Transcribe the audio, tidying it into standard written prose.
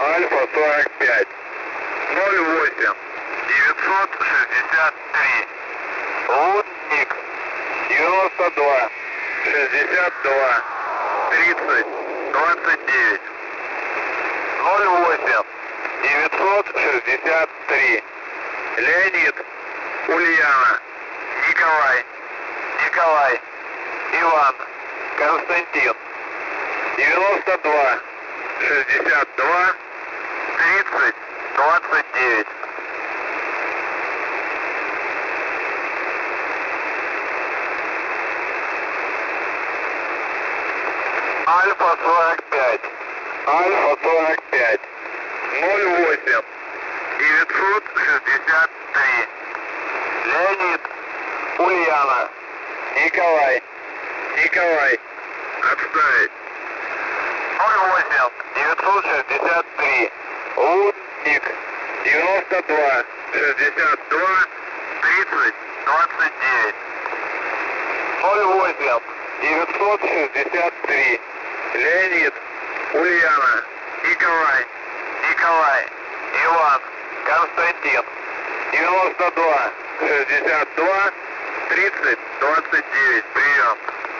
Альфа 45. 08 963. Лунник 92 62 30 29. 08 963. Леонид, Ульяна, Николай, Иван, Константин. 92 62 30 29. Альфа 45. Альфа 45. 08 963. Леонид, Ульяна, Николай, отставить. 08 963. Лунник 92 62 30 29. 08 963. Леонид, Ульяна, Николай, Иван, Константин. 92 62 30 29. Прием.